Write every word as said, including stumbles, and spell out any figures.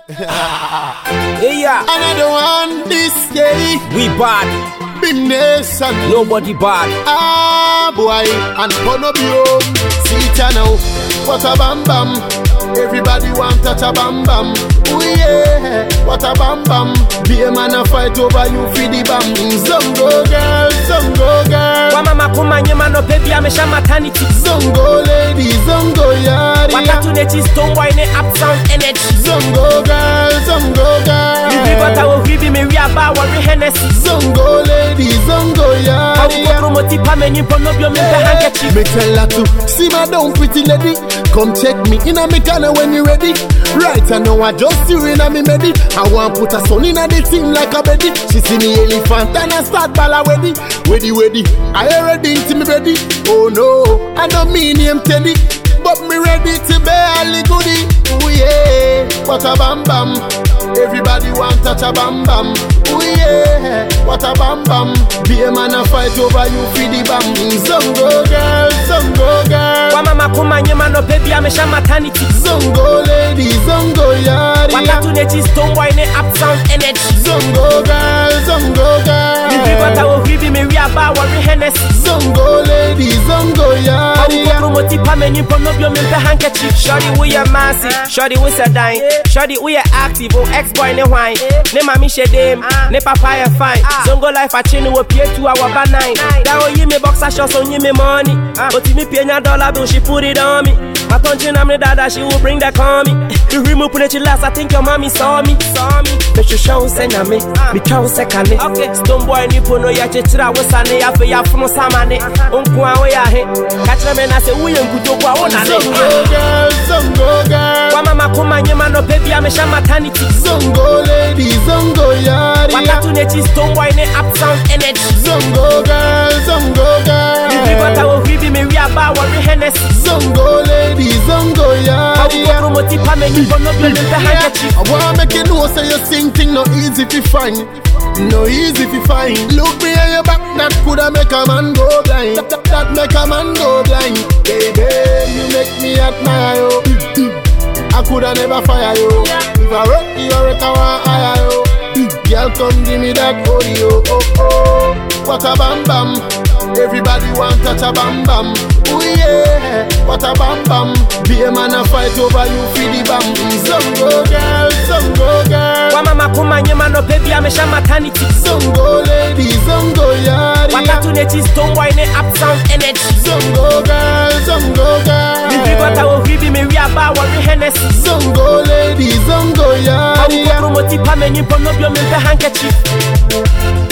Hey, yeah. Another one this day. We bad. Big nation. Nobody bad. Ah, boy. And Ponobio. See it now. What a bam bam. Everybody want touch a bam bam. Oh yeah. What a bam bam. Be a man a fight over you for the bam. Zongo girl. Zongo girl. Wa mama kuma nyema no baby amesha maternity. Zongo lady. Zongo yari. Wakatu neti stone boy ne uptown energy. Zongo girl. Zongo girl. You be got our ribi me we about worry Hennessy. Zongo lady. Zongo yari. How go promote pa me nyimpo no bio me the handkerchief. Me tell her to simmer down pretty lady. Come check me in a me corner when you ready. Right, I know I just you in a me medi. I want put a son in a the team like a baby. She see me elephant and I start balla weddy. Weddy weddy, I already into me ready. Oh no, I don't mean him Teddy, but me ready to barely goodie. Oh yeah, what a bam bam. Everybody want touch a bam bam. Oh yeah, what a bam bam. Be a man a fight over you for the bam. Zongo girl, zongo girl. Wa mama kuma nyema no baby amesha maternity. Zongo lady, zongo yari. Wakatu neti stone boy ne uptown energy. Zongo girl, zongo girl. You be got our ribi me we about worry Hennessy. Zongo lady, zongo How yari. go promote pa me nyimpo no bio me the handkerchief. Shorty we a massive, shorty we a dime. Shorty we a active, oh ex boy ne wine. Ne mami she dem, ne papa ya fine. Zongo life a chini wo pie two hour ba nine. Da o yi me boxer shorts on yi me money. Oti mi pie nya dollar bill she put it on me. My country na me dada she will bring that call me. You remove put it last I think your mommy saw me. Saw me. Me should show say na me. Me chow say kane. Okay. Stone boy ni pono ya chechira we sane ya fe ya funo samane. Unku awe ya he. Catch me na say we nkuto kwa ona ne. Zongo girl, zongo girl. Wa mama kuma nyema no baby amesha maternity. Zongo lady, zongo yari. Wakatu neti stone boy ne uptown energy. Zongo girl, zongo girl. You be got our ribi me we about worry Hennessy. Zongo lady, zongo How yari. go promote pa me nyimpo no bio me the handkerchief. I wanna make you know say you sing thing no easy to find. No easy to find. Look me on your back, that coulda make a man go blind. That, that, that make a man go blind. Baby, you make me admire you. I coulda never fire you. If I rock you, I rock I want hire you. Girl, come give me that audio. Oh oh, what a bam bam. Everybody want touch a bam bam. Oh yeah, what a bam bam. Be a man a fight over you for the bam. Zongo girl, zongo girl. Wa mama kuma nyema no baby amesha maternity. Zongo lady, zongo yari. Wakatu neti stone boy ne uptown energy. Zongo girl, zongo girl. You be got our ribi me we about worry Hennessy. Zongo lady, zongo How yari. go promote pa me nyimpo no bio me the handkerchief.